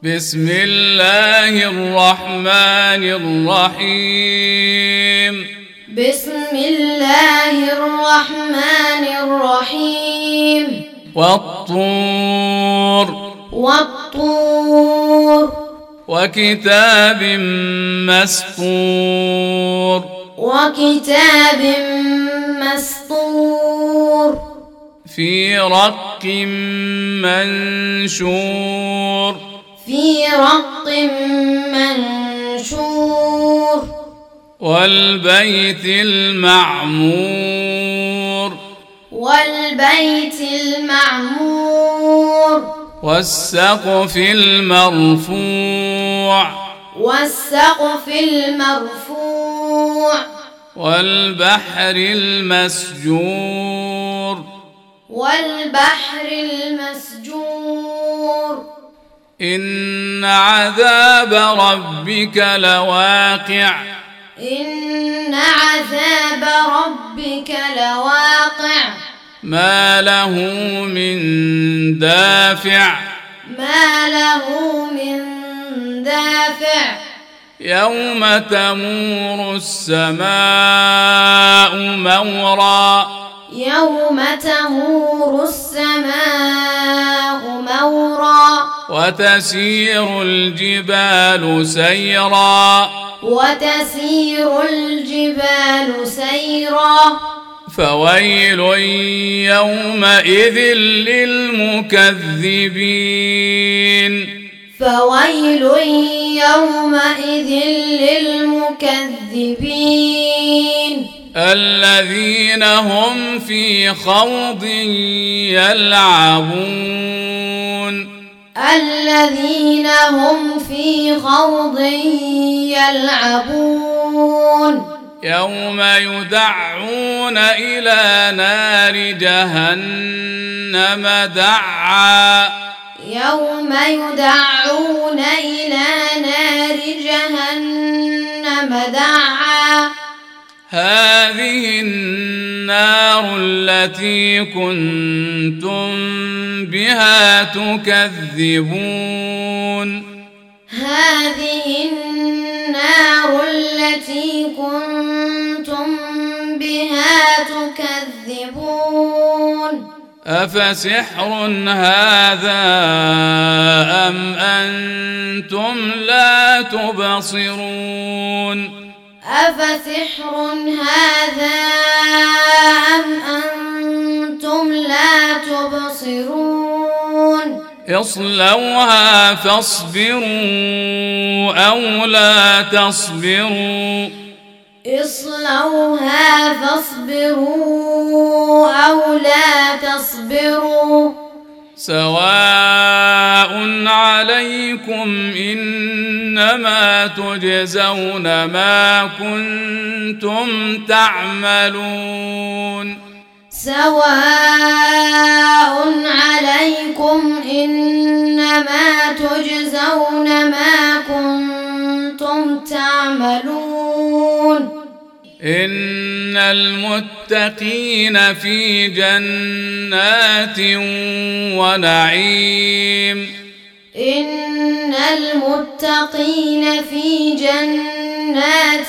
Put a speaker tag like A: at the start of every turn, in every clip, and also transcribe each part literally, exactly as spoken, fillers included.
A: بسم الله الرحمن الرحيم
B: بسم الله الرحمن الرحيم
A: والطور
B: والطور
A: وكتاب مسطور
B: وكتاب مسطور
A: في رق منشور
B: في رق منشور
A: والبيت المعمور
B: والبيت المعمور
A: والسقف المرفوع
B: والسقف المرفوع
A: والبحر المسجور
B: والبحر المسجور
A: إن عذاب ربك لواقع
B: إن عذاب ربك لواقع
A: ما له من دافع
B: ما له من دافع
A: يوم تمور السماء مورا
B: يوم تمور السماء مورا
A: وتسير الجبال سيرا
B: وتسير الجبال سيرا
A: فويل يومئذ للمكذبين
B: فويل يومئذ للمكذبين
A: الذين هم في خوض يلعبون
B: الذين هم في خوض يلعبون
A: يوم يدعون إلى نار جهنم دعا
B: يوم يدعون إلى نار جهنم دعا
A: هذه النار التي كنتم بها تكذبون
B: هذه النار التي كنتم بها تكذبون
A: أفسحر هذا أم أنتم لا تبصرون
B: أفسحر هذا أم أنتم لا تبصرون
A: اصلوها فاصبروا أو لا تصبروا
B: اصلوها فاصبروا أو لا تصبروا
A: سواء عليكم إنما تجزون ما كنتم تعملون
B: سواء عليكم إنما تجزون ما كنتم تعملون
A: إن المتقين في جنات ونعيم
B: إن المتقين في جنات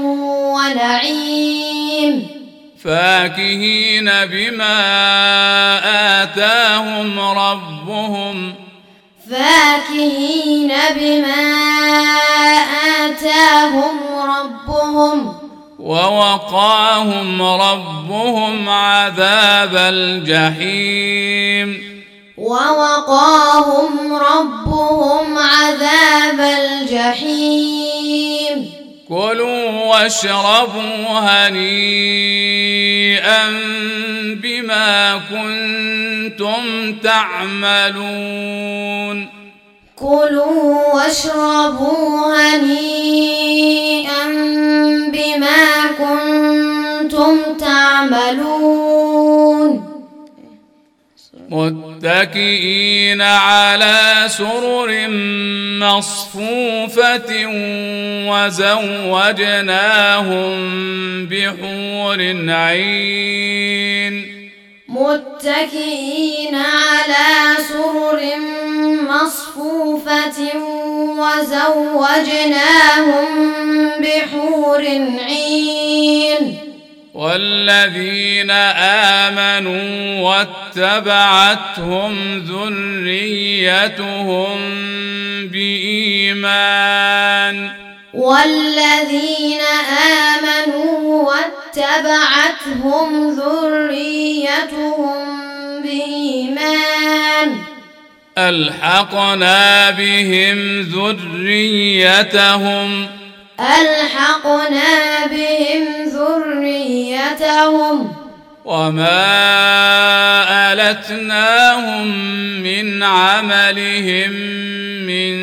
B: ونعيم
A: فاكهين بما آتاهم ربهم
B: فاكهين بما آتاهم ربهم
A: ووقاهم ربهم عذاب الجحيم
B: ووقاهم ربهم عذاب الجحيم
A: كلوا واشربوا هنيئا بما كنتم تعملون
B: كلوا واشربوا هنيئا بما كنتم تعملون
A: متكئين على سرر مصفوفة وزوجناهم بحور عين
B: متكئين على سرر مصفوفة وزوجناهم بحور عين
A: والذين آمنوا واتبعتهم ذريتهم بإيمان
B: والذين آمنوا واتبعتهم ذريتهم بإيمان
A: ألحقنا بهم ذريتهم
B: ألحقنا بهم ذريتهم
A: وما ألتناهم من عملهم من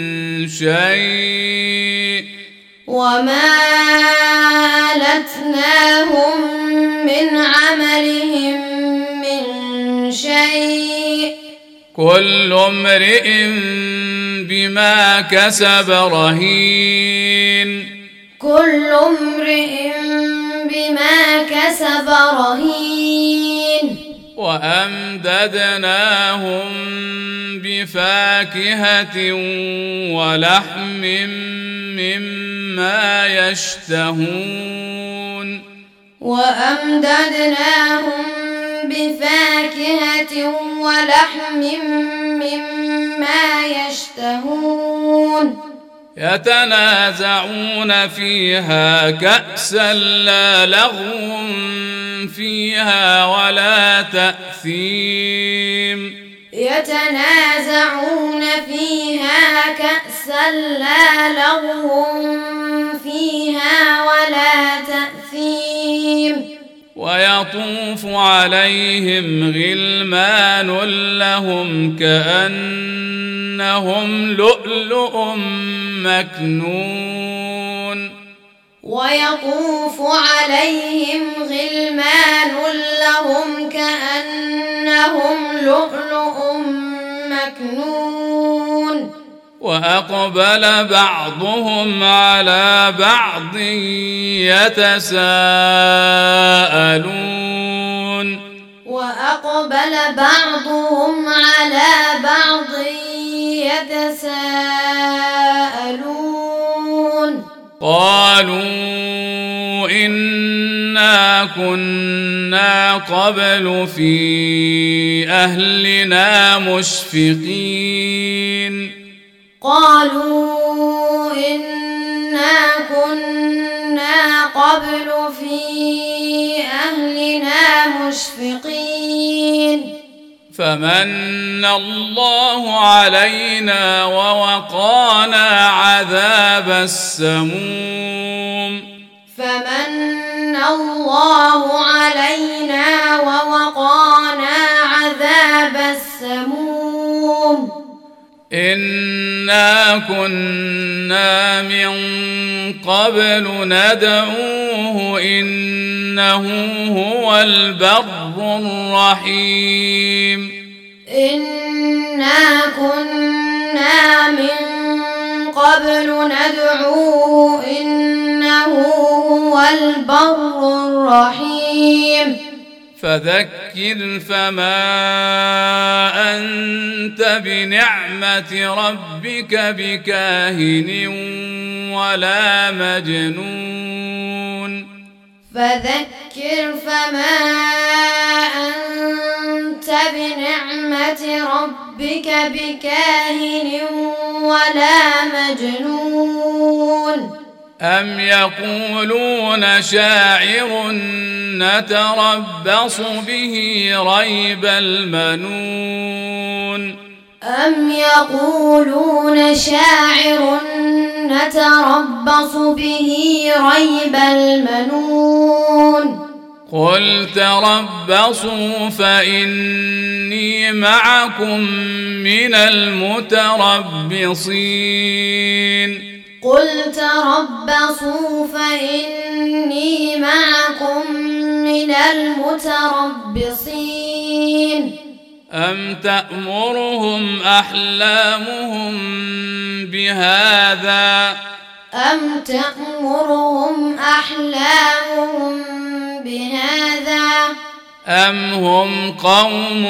A: شيء
B: وما ألتناهم من عملهم من شيء
A: كل امرئ بما كسب رهين
B: كل امرئ بما كسب رهين
A: وأمددناهم بفاكهة ولحم مما يشتهون
B: وأمددناهم بفاكهة ولحم مما يشتهون
A: يتنازعون فيها كأسا لا لغو فيها ولا تأثيم
B: يتنازعون فيها كأسا لا لغو فيها ولا تأثيم
A: ويطوف عليهم غلمان لهم كأنهم لؤلؤ مكنون
B: ويطوف عليهم غلمان لهم كأنهم لؤلؤ مكنون
A: وأقبل بعضهم على بعض يتساءلون
B: وأقبل بعضهم على بعض يتساءلون
A: قالوا إنا كنا قبل في أهلنا مشفقين
B: قالوا إنا كنا قبل في أهلنا مشفقين
A: فمن الله علينا ووقانا عذاب السموم
B: فمن الله علينا ووقانا عذاب السموم
A: إنا كنا من قبل ندعوه إنه هو البر الرحيم
B: إنا كنا من قبل ندعوه إنه هو البر الرحيم
A: فذكر فما أنت بنعمة ربك بكاهن ولا مجنون
B: فذكر فما أنت بنعمة ربك بكاهن ولا مجنون
A: أم يقولون شاعر نتربص به ريب المنون
B: أم يقولون شاعر نتربص به ريب المنون
A: قل تربصوا فإني معكم من المتربصين
B: قل تربصوا فإني معكم من المتربصين
A: أم تأمرهم أحلامهم بهذا
B: أم تأمرهم أحلامهم بهذا
A: أم هم قوم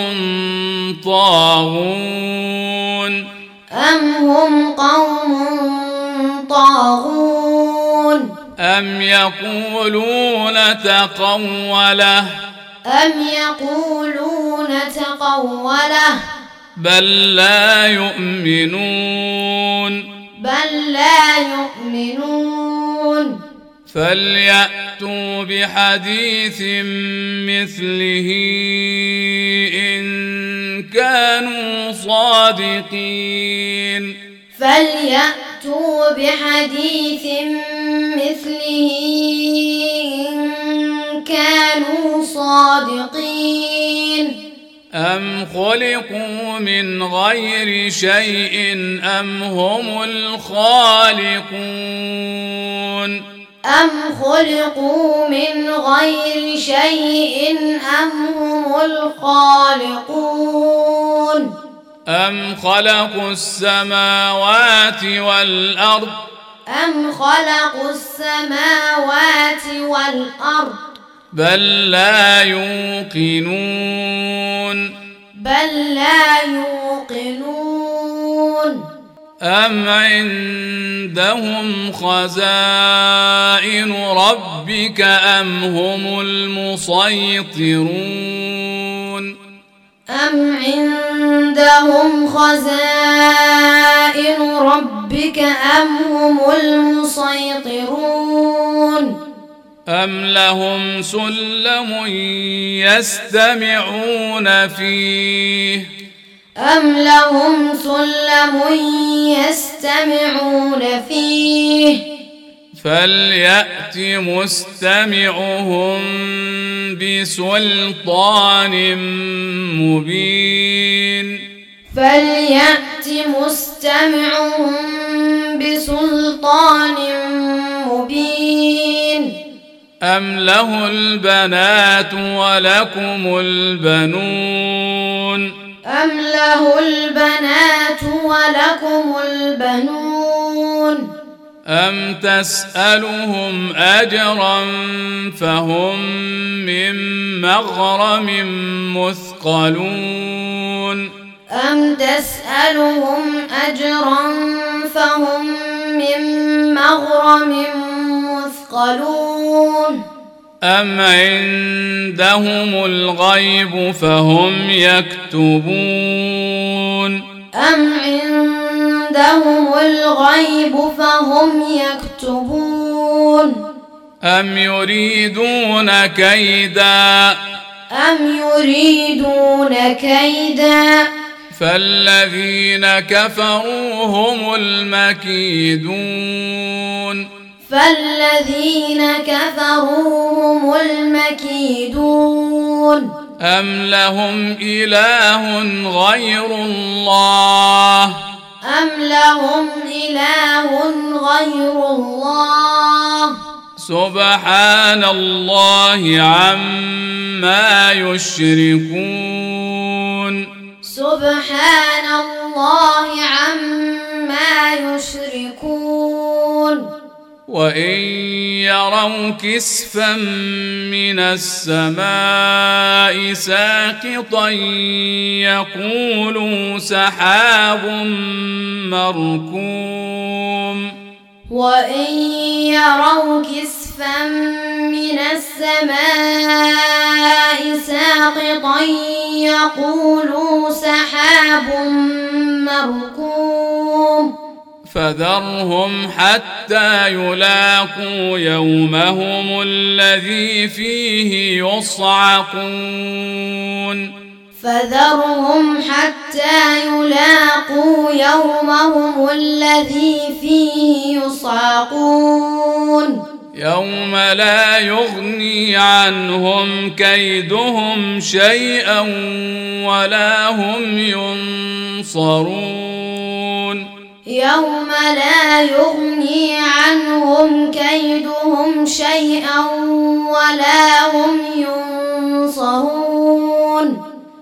A: طاغون
B: أم هم قوم طاغون
A: أم يقولون تقوله
B: أم يقولون تقوله
A: بل لا يؤمنون
B: بل لا يؤمنون
A: فليأتوا بحديث مثله إن كانوا صادقين
B: فليأتوا بحديث مثله إن كانوا صادقين
A: أم خلقوا من غير شيء أم هم الخالقون
B: أم خلقوا من غير شيء أم هم الخالقون
A: أم خلقوا السماوات والأرض
B: أم خلقوا السماوات والأرض
A: بل لا يوقنون
B: بل لا يوقنون
A: أم عندهم خزائن ربك أم هم المسيطرون
B: أم عندهم خزائن ربك أم هم المسيطرون
A: أم لهم سلم يستمعون فيه
B: أم لهم سلم يستمعون فيه
A: فليأت مستمعهم بسلطان مبين
B: فليأت مستمعهم بسلطان مبين
A: أم له البنات ولكم البنون
B: أم له البنات ولكم البنون
A: أم تسألهم أجرا فهم من مغرم مثقلون
B: أم تسألهم أجرا فهم من مغرم مثقلون
A: أم عندهم الغيب فهم يكتبون
B: أم عندهم الغيب فهم يكتبون
A: أم يريدون كيدا
B: أم يريدون كيدا
A: فالذين كفروا هم المكيدون
B: فالذين كفروا هم المكيدون
A: أم لهم إله غير الله
B: أم لهم إله غير الله
A: سبحان الله عما يشركون
B: سبحان الله عما يشركون
A: وإن يروا كسفا من السماء ساقطا يقولوا سحاب مركوم
B: وإن يروا كسفا من السماء ساقطا يقولوا سحاب مركوم فذرهم
A: حتى يلاقوا يومهم الذي فيه يصعقون
B: فذرهم حتى يلاقوا يومهم الذي فيه يصعقون
A: يوم لا يغني عنهم كيدهم شيئا ولا هم ينصرون
B: يوم لا يغني عنهم كيدهم شيئا ولا هم ينصرون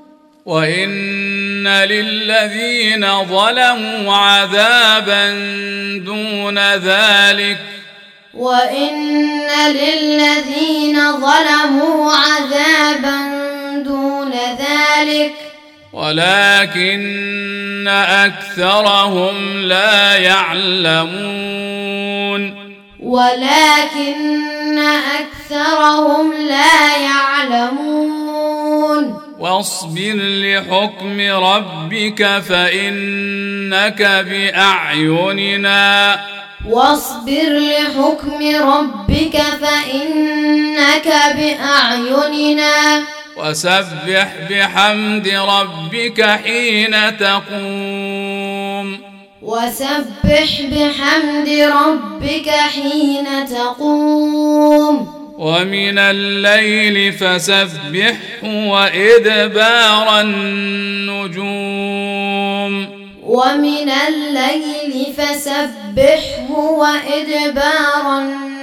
A: وإن للذين ظلموا عذابا دون ذلك
B: وإن للذين ظلموا عذابا ذلك
A: ولكن أكثرهم لا يعلمون
B: ولكن أكثرهم لا يعلمون
A: واصبر لحكم ربك فإنك بأعيننا
B: واصبر لحكم ربك فإنك بأعيننا
A: وسبح بحمد ربك حين تقوم
B: وسبح بحمد ربك حين تقوم
A: ومن الليل فسبحه وإدبار النجوم
B: ومن الليل فسبحه وإدبار النجوم